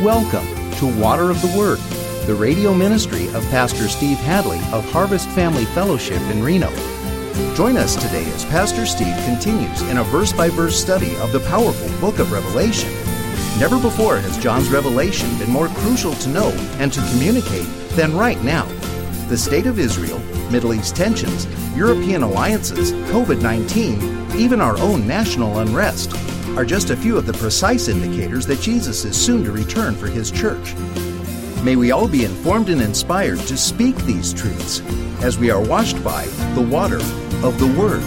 Welcome to Water of the Word, the radio ministry of Pastor Steve Hadley of Harvest Family Fellowship in Reno. Join us today as Pastor Steve continues in a verse-by-verse study of the powerful book of Revelation. Never before has John's revelation been more crucial to know and to communicate than right now. The state of Israel, Middle East tensions, European alliances, COVID-19, even our own national unrest are just a few of the precise indicators that Jesus is soon to return for His church. May we all be informed and inspired to speak these truths as we are washed by the water of the Word.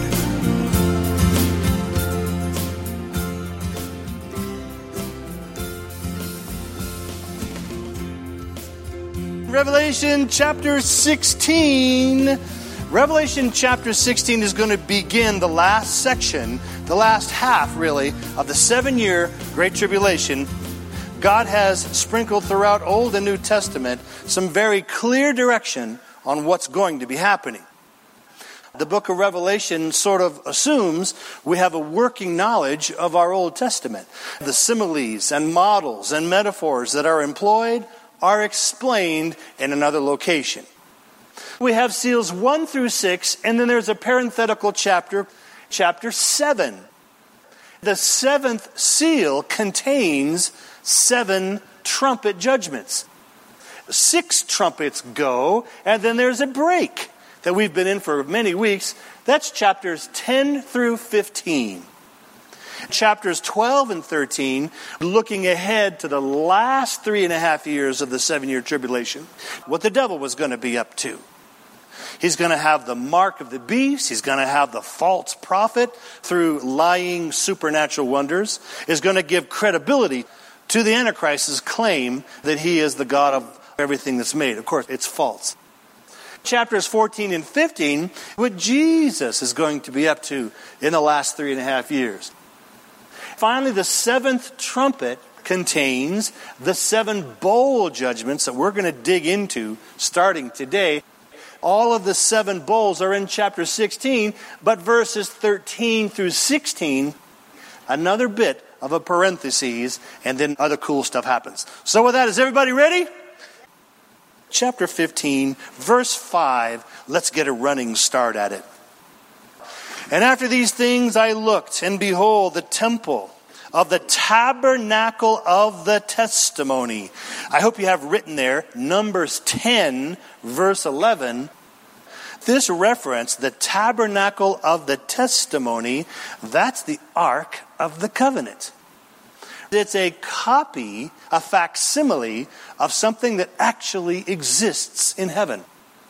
Revelation chapter 16. Revelation chapter 16 is going to begin the last section, the last half, really, of the 7-year Great Tribulation. God has sprinkled throughout Old and New Testament some very clear direction on what's going to be happening. The book of Revelation sort of assumes we have a working knowledge of our Old Testament. The similes and models and metaphors that are employed are explained in another location. We have seals 1 through 6, and then there's a parenthetical chapter, chapter 7. The 7th seal contains 7 trumpet judgments. 6 trumpets go, and then there's a break that we've been in for many weeks. That's chapters 10 through 15. Chapters 12 and 13, looking ahead to the last 3.5 years of the 7-year tribulation, what the devil was going to be up to. He's going to have the mark of the beast. He's going to have the false prophet through lying supernatural wonders. He's going to give credibility to the Antichrist's claim that he is the God of everything that's made. Of course, it's false. Chapters 14 and 15, what Jesus is going to be up to in the last 3.5 years. Finally, the 7th trumpet contains the 7 bowl judgments that we're going to dig into starting today. All of the 7 bowls are in chapter 16, but verses 13 through 16, another bit of a parenthesis, and then other cool stuff happens. So with that, is everybody ready? Chapter 15, verse 5, let's get a running start at it. And after these things I looked, and behold, the temple of the tabernacle of the testimony. I hope you have written there, Numbers 10, verse 11. This reference, the tabernacle of the testimony, that's the Ark of the Covenant. It's a copy, a facsimile of something that actually exists in heaven.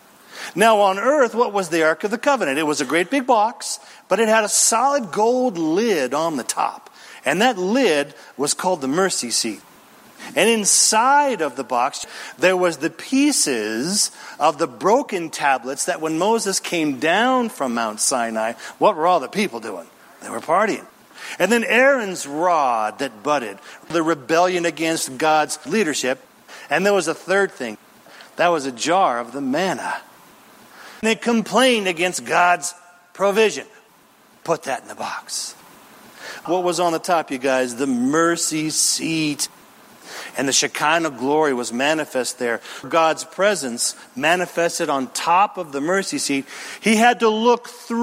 Now on earth, what was the Ark of the Covenant? It was a great big box, but it had a solid gold lid on the top. And that lid was called the mercy seat. And inside of the box, there was the pieces of the broken tablets that when Moses came down from Mount Sinai, what were all the people doing? They were partying. And then Aaron's rod that budded, the rebellion against God's leadership. And there was a third thing. That was a jar of the manna. And they complained against God's provision. Put that in the box. What was on the top, you guys? The mercy seat. And the Shekinah glory was manifest there. God's presence manifested on top of the mercy seat. He had to look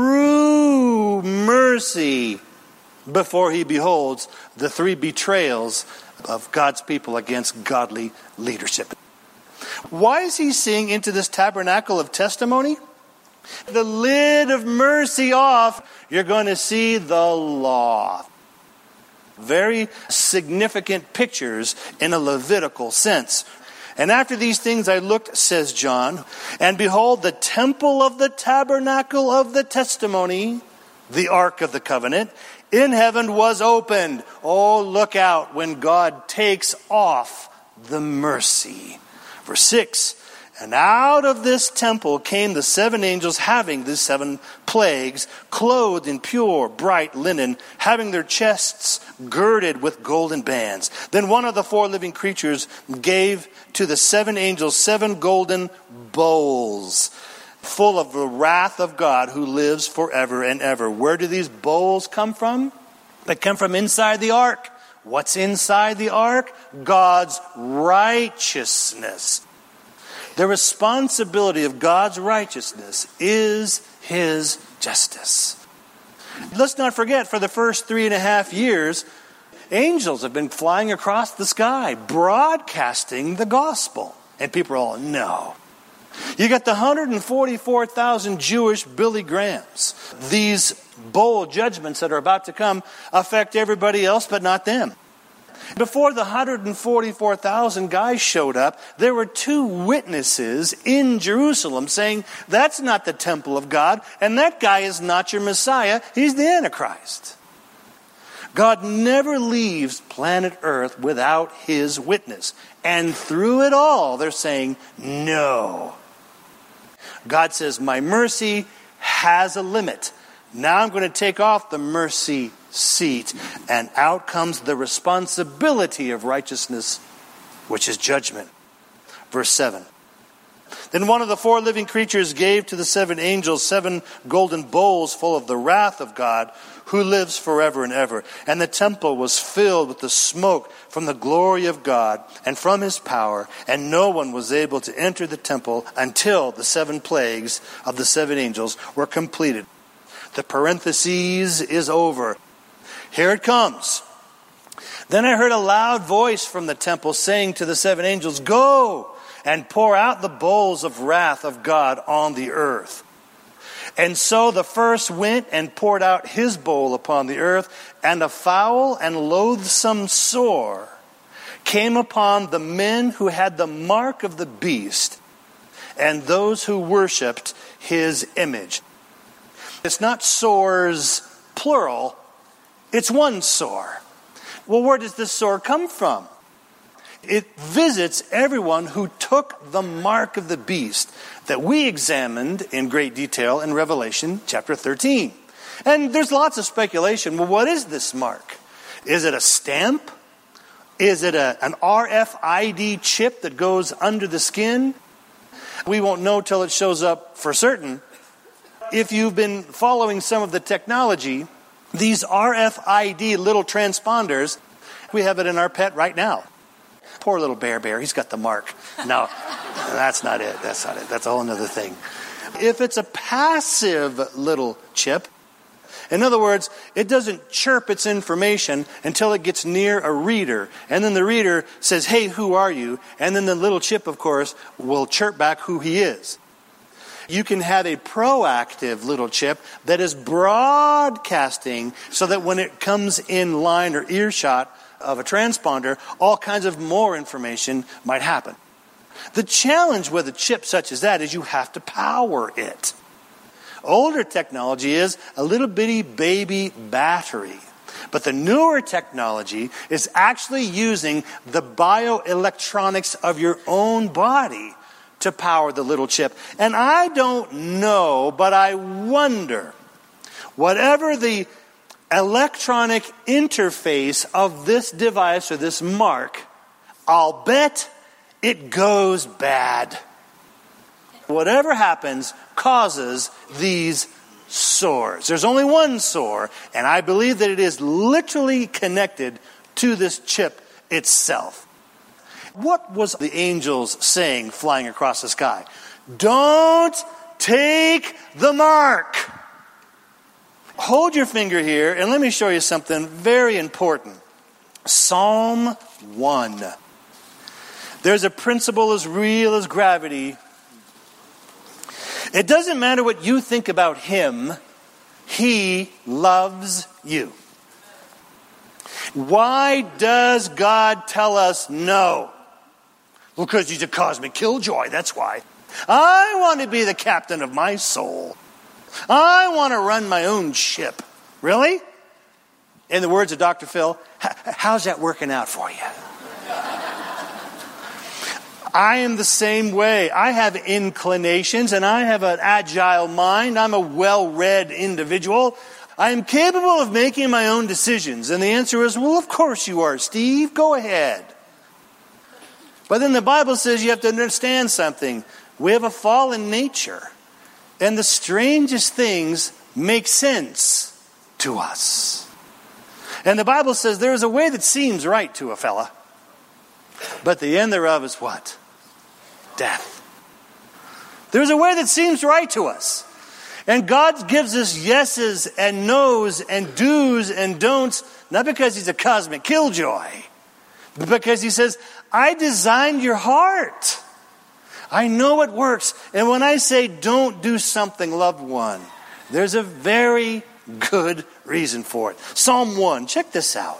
through mercy before he beholds the 3 betrayals of God's people against godly leadership. Why is he seeing into this tabernacle of testimony? The lid of mercy off, you're going to see the law. Very significant pictures in a Levitical sense. And after these things I looked, says John, and behold, the temple of the tabernacle of the testimony, the Ark of the Covenant, in heaven was opened. Oh, look out when God takes off the mercy. Verse 6, and out of this temple came the 7 angels having the 7 plagues, clothed in pure, bright linen, having their chests girded with golden bands. Then one of the 4 living creatures gave to the 7 angels 7 golden bowls, full of the wrath of God who lives forever and ever. Where do these bowls come from? They come from inside the ark. What's inside the ark? God's righteousness. The responsibility of God's righteousness is His justice. Let's not forget, for the first 3.5 years, angels have been flying across the sky, broadcasting the gospel. And people are all, no. You got the 144,000 Jewish Billy Grahams. These bold judgments that are about to come affect everybody else but not them. Before the 144,000 guys showed up, there were 2 witnesses in Jerusalem saying, that's not the temple of God, and that guy is not your Messiah, he's the Antichrist. God never leaves planet Earth without His witness. And through it all, they're saying, no. God says, my mercy has a limit. Now I'm going to take off the mercy seat, and out comes the responsibility of righteousness, which is judgment. Verse 7. Then one of the 4 living creatures gave to the 7 angels 7 golden bowls full of the wrath of God, who lives forever and ever. And the temple was filled with the smoke from the glory of God and from His power, and no one was able to enter the temple until the 7 plagues of the 7 angels were completed. The parenthesis is over. Here it comes. Then I heard a loud voice from the temple saying to the 7 angels, go and pour out the bowls of wrath of God on the earth. And so the first went and poured out his bowl upon the earth, and a foul and loathsome sore came upon the men who had the mark of the beast and those who worshipped his image. It's not sores, plural. It's one sore. Well, where does this sore come from? It visits everyone who took the mark of the beast that we examined in great detail in Revelation chapter 13. And there's lots of speculation. Well, what is this mark? Is it a stamp? Is it an RFID chip that goes under the skin? We won't know till it shows up for certain. If you've been following some of the technology, these RFID little transponders, we have it in our pet right now. Poor little bear, he's got the mark. No, that's not it. That's a whole other thing. If it's a passive little chip, in other words, it doesn't chirp its information until it gets near a reader. And then the reader says, hey, who are you? And then the little chip, of course, will chirp back who he is. You can have a proactive little chip that is broadcasting so that when it comes in line or earshot of a transponder, all kinds of more information might happen. The challenge with a chip such as that is you have to power it. Older technology is a little bitty baby battery. But the newer technology is actually using the bioelectronics of your own body to power the little chip. And I don't know, but I wonder, whatever the electronic interface of this device or this mark, I'll bet it goes bad. Whatever happens causes these sores. There's only one sore, and I believe that it is literally connected to this chip itself. What was the angels saying flying across the sky? Don't take the mark. Hold your finger here and let me show you something very important. Psalm 1. There's a principle as real as gravity. It doesn't matter what you think about him. He loves you. Why does God tell us no? Well, because he's a cosmic killjoy, that's why. I want to be the captain of my soul. I want to run my own ship. Really? In the words of Dr. Phil, how's that working out for you? I am the same way. I have inclinations and I have an agile mind. I'm a well-read individual. I am capable of making my own decisions. And the answer is, well, of course you are, Steve. Go ahead. But then the Bible says you have to understand something. We have a fallen nature. And the strangest things make sense to us. And the Bible says there is a way that seems right to a fella, but the end thereof is what? Death. There's a way that seems right to us. And God gives us yeses and nos and do's and don'ts, not because he's a cosmic killjoy, but because he says, I designed your heart. I know it works. And when I say don't do something, loved one, there's a very good reason for it. Psalm 1, check this out.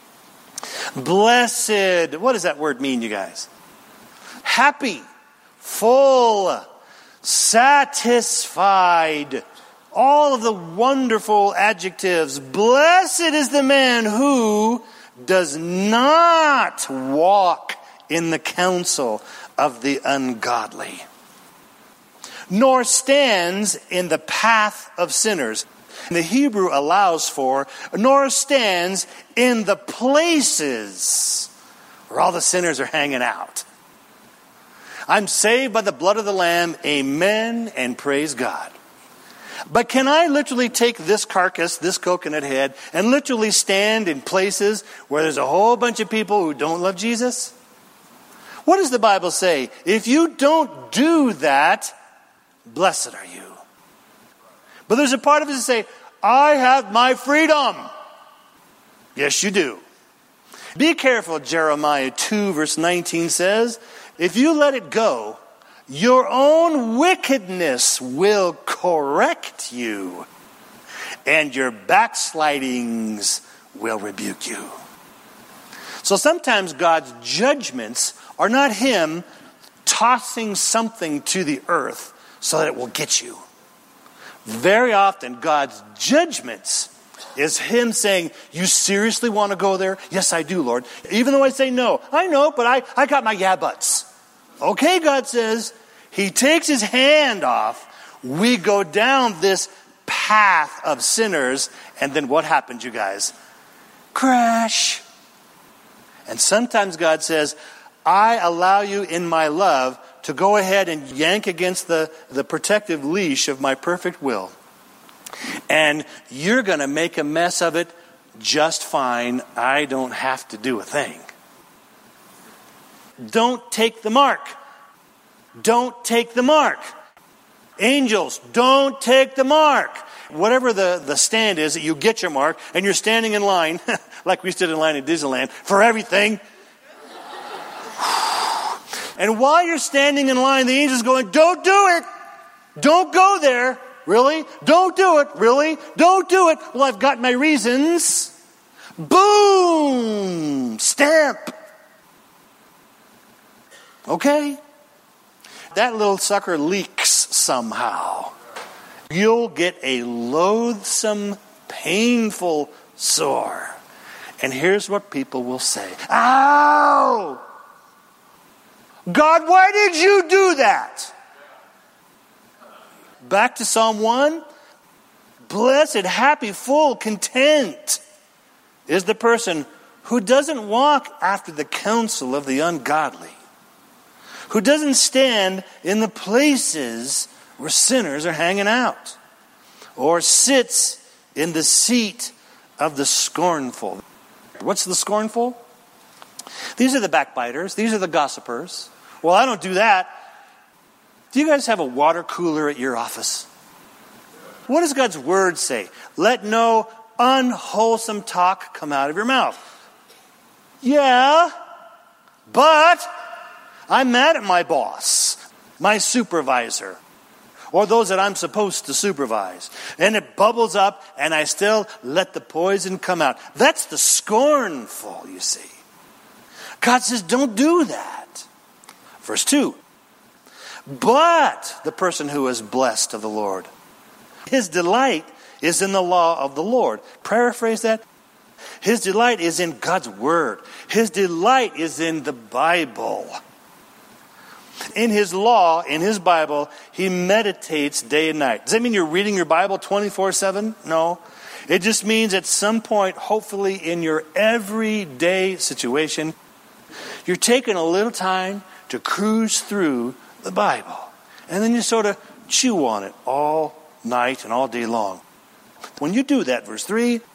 Blessed, what does that word mean, you guys? Happy, full, satisfied, all of the wonderful adjectives. Blessed is the man who does not walk in the counsel of the ungodly, nor stands in the path of sinners. The Hebrew allows for, nor stands in the places where all the sinners are hanging out. I'm saved by the blood of the Lamb. Amen and praise God. But can I literally take this carcass, this coconut head, and literally stand in places where there's a whole bunch of people who don't love Jesus? What does the Bible say? If you don't do that, blessed are you. But there's a part of it that say, I have my freedom. Yes, you do. Be careful, Jeremiah 2 verse 19 says, if you let it go, your own wickedness will correct you, and your backslidings will rebuke you. So sometimes God's judgments are not him tossing something to the earth so that it will get you. Very often, God's judgments is him saying, you seriously want to go there? Yes, I do, Lord. Even though I say no. I know, but I got my yeah buts. Okay, God says. He takes his hand off. We go down this path of sinners. And then what happens, you guys? Crash. And sometimes God says, I allow you in my love to go ahead and yank against the protective leash of my perfect will. And you're going to make a mess of it just fine. I don't have to do a thing. Don't take the mark. Don't take the mark. Angels, don't take the mark. Whatever the stand is that you get your mark and you're standing in line, like we stood in line at Disneyland, for everything. And while you're standing in line, the angel's going, don't do it. Don't go there. Really? Don't do it. Really? Don't do it. Well, I've got my reasons. Boom! Stamp. Okay? That little sucker leaks somehow. You'll get a loathsome, painful sore. And here's what people will say. Ow! God, why did you do that? Back to Psalm 1. Blessed, happy, full, content is the person who doesn't walk after the counsel of the ungodly, who doesn't stand in the places where sinners are hanging out, or sits in the seat of the scornful. What's the scornful? These are the backbiters. These are the gossipers. Well, I don't do that. Do you guys have a water cooler at your office? What does God's word say? Let no unwholesome talk come out of your mouth. Yeah, but I'm mad at my boss, my supervisor, or those that I'm supposed to supervise. And it bubbles up and I still let the poison come out. That's the scornful, you see. God says, don't do that. Verse 2. But the person who is blessed of the Lord, his delight is in the law of the Lord. Paraphrase that. His delight is in God's word. His delight is in the Bible. In his law, in his Bible, he meditates day and night. Does that mean you're reading your Bible 24/7? No. It just means at some point, hopefully in your everyday situation, you're taking a little time to cruise through the Bible. And then you sort of chew on it all night and all day long. When you do that, verse 3,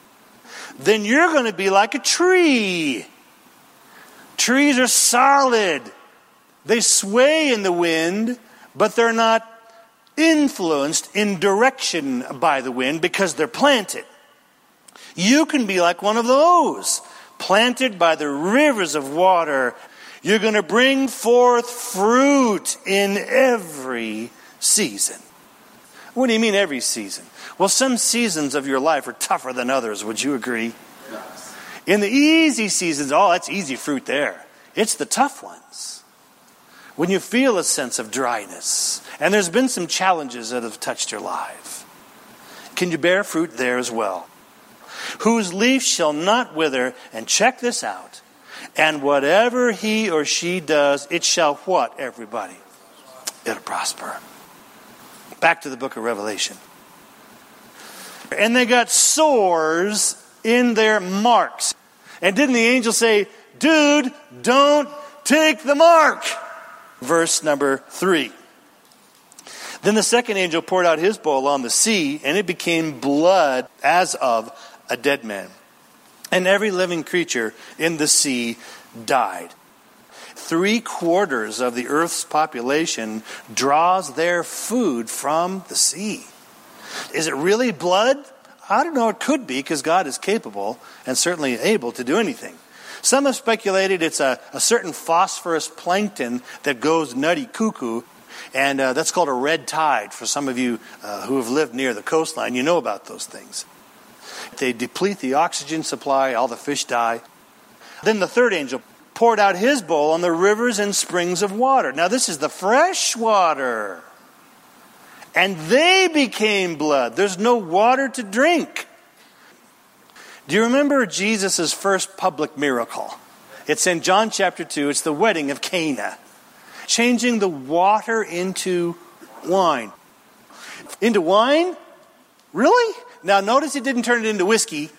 then you're going to be like a tree. Trees are solid. They sway in the wind, but they're not influenced in direction by the wind because they're planted. You can be like one of those, planted by the rivers of water. You're going to bring forth fruit in every season. What do you mean every season? Well, some seasons of your life are tougher than others. Would you agree? Yes. In the easy seasons, that's easy fruit there. It's the tough ones. When you feel a sense of dryness, and there's been some challenges that have touched your life. Can you bear fruit there as well? Whose leaf shall not wither, and check this out, and whatever he or she does, it shall what, everybody? It'll prosper. Back to the book of Revelation. And they got sores in their marks. And didn't the angel say, dude, don't take the mark? Verse number 3. Then the second angel poured out his bowl on the sea, and it became blood as of a dead man. And every living creature in the sea died. 3/4 of the earth's population draws their food from the sea. Is it really blood? I don't know. It could be, because God is capable and certainly able to do anything. Some have speculated it's a certain phosphorus plankton that goes nutty cuckoo, and that's called a red tide. For some of you who have lived near the coastline, you know about those things. They deplete the oxygen supply, all the fish die. Then the third angel poured out his bowl on the rivers and springs of water. Now this is the fresh water. And they became blood. There's no water to drink. Do you remember Jesus' first public miracle? It's in John chapter 2. It's the wedding of Cana. Changing the water into wine. Into wine? Really? Now notice he didn't turn it into whiskey.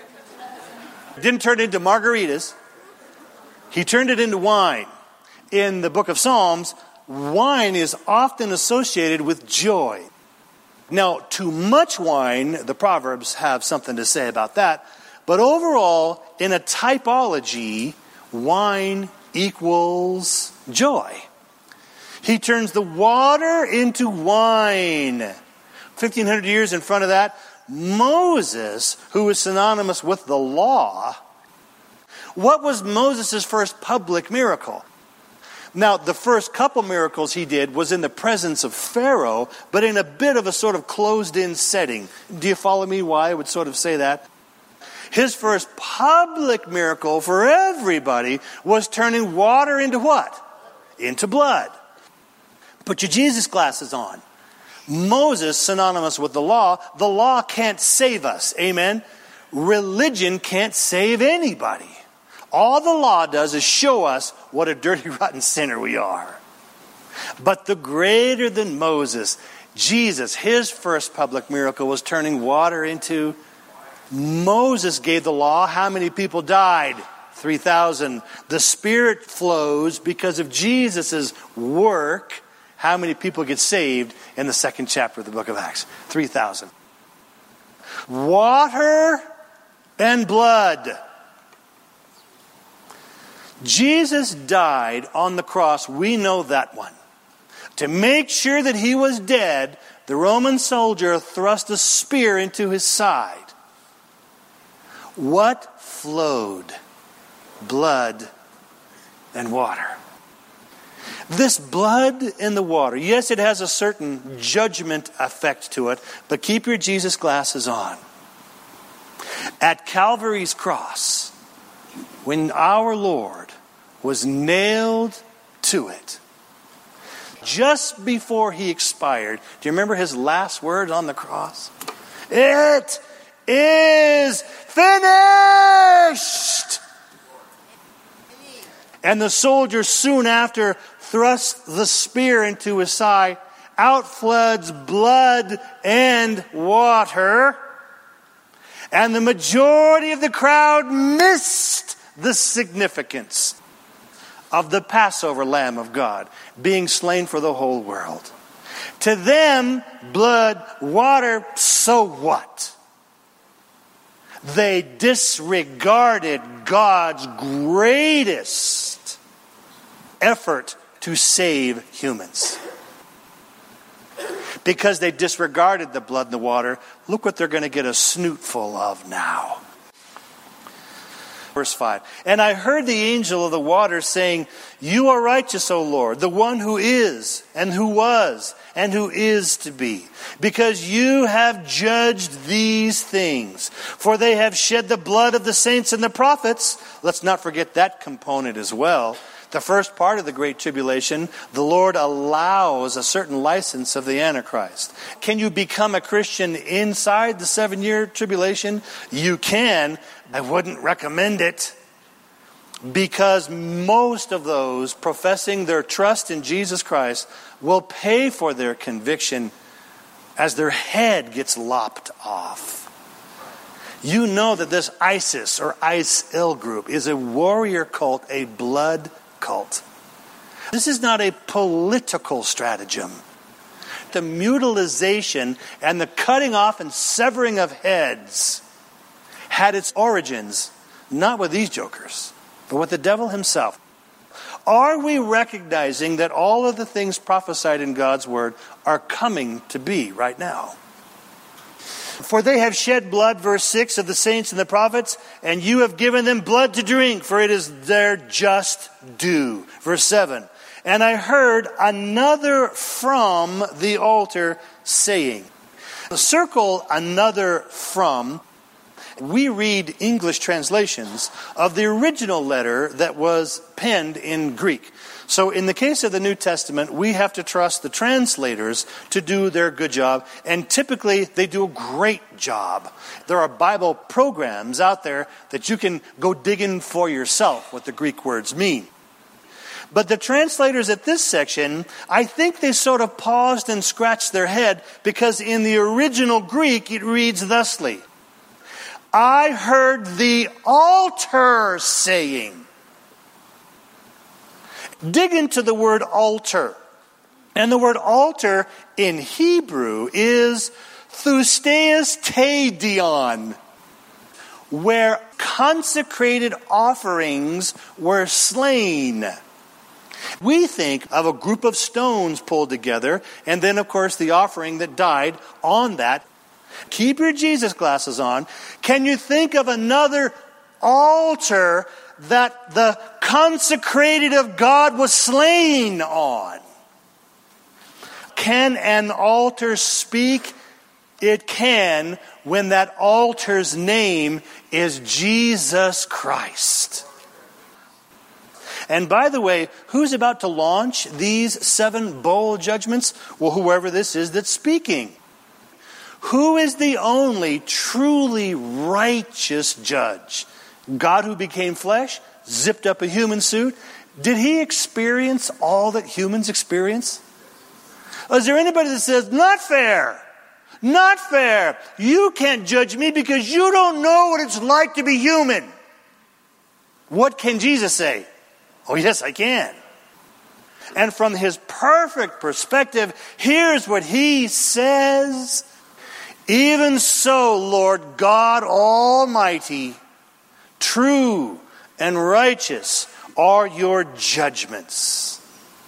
Didn't turn it into margaritas. He turned it into wine. In the book of Psalms, wine is often associated with joy. Now, too much wine, the Proverbs have something to say about that. But overall, in a typology, wine equals joy. He turns the water into wine. 1,500 years in front of that, Moses, who is synonymous with the law, what was Moses' first public miracle? Now, the first couple miracles he did was in the presence of Pharaoh, but in a bit of a sort of closed-in setting. Do you follow me why I would sort of say that? His first public miracle for everybody was turning water into what? Into blood. Put your Jesus glasses on. Moses, synonymous with the law can't save us. Amen? Religion can't save anybody. All the law does is show us what a dirty, rotten sinner we are. But the greater than Moses, Jesus, his first public miracle was turning water into... Moses gave the law. How many people died? 3,000. The Spirit flows because of Jesus' work. How many people get saved in the second chapter of the book of Acts? 3,000. Water and blood. Jesus died on the cross. We know that one. To make sure that he was dead, the Roman soldier thrust a spear into his side. What flowed? Blood and water. This blood and the water, yes, it has a certain judgment effect to it, but keep your Jesus glasses on. At Calvary's cross, when our Lord was nailed to it, just before he expired, do you remember his last words on the cross? It is finished! And the soldier soon after thrust the spear into his side. Out floods blood and water. And the majority of the crowd missed the significance of the Passover Lamb of God being slain for the whole world. To them, blood, water, so what? They disregarded God's greatest effort to save humans. Because they disregarded the blood and the water, look what they're going to get a snoot full of now. Verse 5. And I heard the angel of the waters saying, You are righteous, O Lord, the one who is, and who was, and who is to be, because you have judged these things. For they have shed the blood of the saints and the prophets. Let's not forget that component as well. The first part of the Great Tribulation, the Lord allows a certain license of the Antichrist. Can you become a Christian inside the 7-year tribulation? You can. I wouldn't recommend it. Because most of those professing their trust in Jesus Christ will pay for their conviction as their head gets lopped off. You know that this ISIS or ISIL group is a warrior cult, a blood cult. This is not a political stratagem. The mutilization and the cutting off and severing of heads had its origins not with these jokers, but with the devil himself. Are we recognizing that all of the things prophesied in God's word are coming to be right now? For they have shed blood, verse 6, of the saints and the prophets, and you have given them blood to drink, for it is their just due. Verse 7, and I heard another from the altar saying, circle another from. We read English translations of the original letter that was penned in Greek. So in the case of the New Testament, we have to trust the translators to do their good job. And typically, they do a great job. There are Bible programs out there that you can go digging for yourself what the Greek words mean. But the translators at this section, I think they sort of paused and scratched their head because in the original Greek, it reads thusly. I heard the altar saying. Dig into the word altar. And the word altar in Hebrew is thusteus teidion, where consecrated offerings were slain. We think of a group of stones pulled together, and then, of course, the offering that died on that. Keep your Jesus glasses on. Can you think of another altar that the consecrated of God was slain on? Can an altar speak? It can when that altar's name is Jesus Christ. And by the way, who's about to launch these 7 bowl judgments? Well, whoever this is that's speaking. Who is the only truly righteous judge? God who became flesh, zipped up a human suit. Did he experience all that humans experience? Is there anybody that says, not fair? Not fair. You can't judge me because you don't know what it's like to be human. What can Jesus say? Oh, yes, I can. And from his perfect perspective, here's what he says. Even so, Lord God Almighty, true and righteous are your judgments.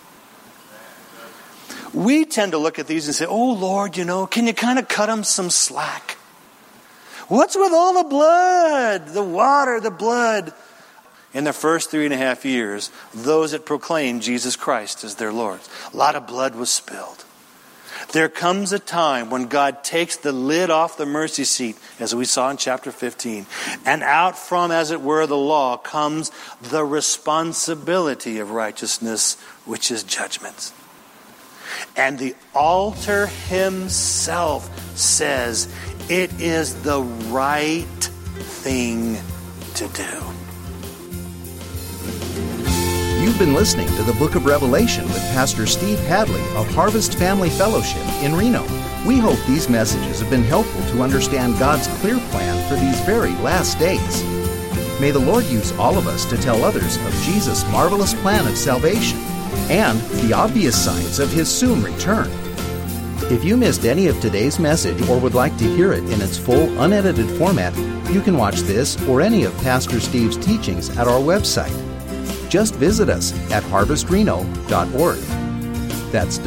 We tend to look at these and say, oh, Lord, can you kind of cut them some slack? What's with all the blood, the water, the blood? In the first 3.5 years, those that proclaim Jesus Christ as their Lord, a lot of blood was spilled. There comes a time when God takes the lid off the mercy seat, as we saw in chapter 15, and out from, as it were, the law comes the responsibility of righteousness, which is judgment. And the altar himself says it is the right thing to do. You've been listening to the Book of Revelation with Pastor Steve Hadley of Harvest Family Fellowship in Reno. We hope these messages have been helpful to understand God's clear plan for these very last days. May the Lord use all of us to tell others of Jesus' marvelous plan of salvation and the obvious signs of his soon return. If you missed any of today's message or would like to hear it in its full, unedited format, you can watch this or any of Pastor Steve's teachings at our website. Just visit us at harvestreno.org. That's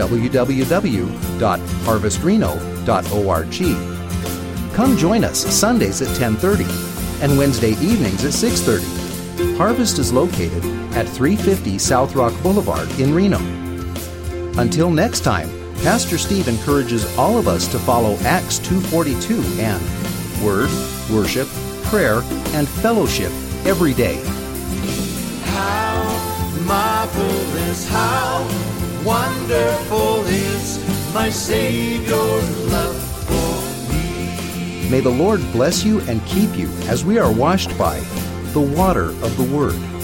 www.harvestreno.org. Come join us Sundays at 10:30 and Wednesday evenings at 6:30. Harvest is located at 350 South Rock Boulevard in Reno. Until next time, Pastor Steve encourages all of us to follow Acts 2:42 and Word, Worship, Prayer, and Fellowship every day. How marvelous, how wonderful is my Savior's love for me. May the Lord bless you and keep you as we are washed by the water of the Word.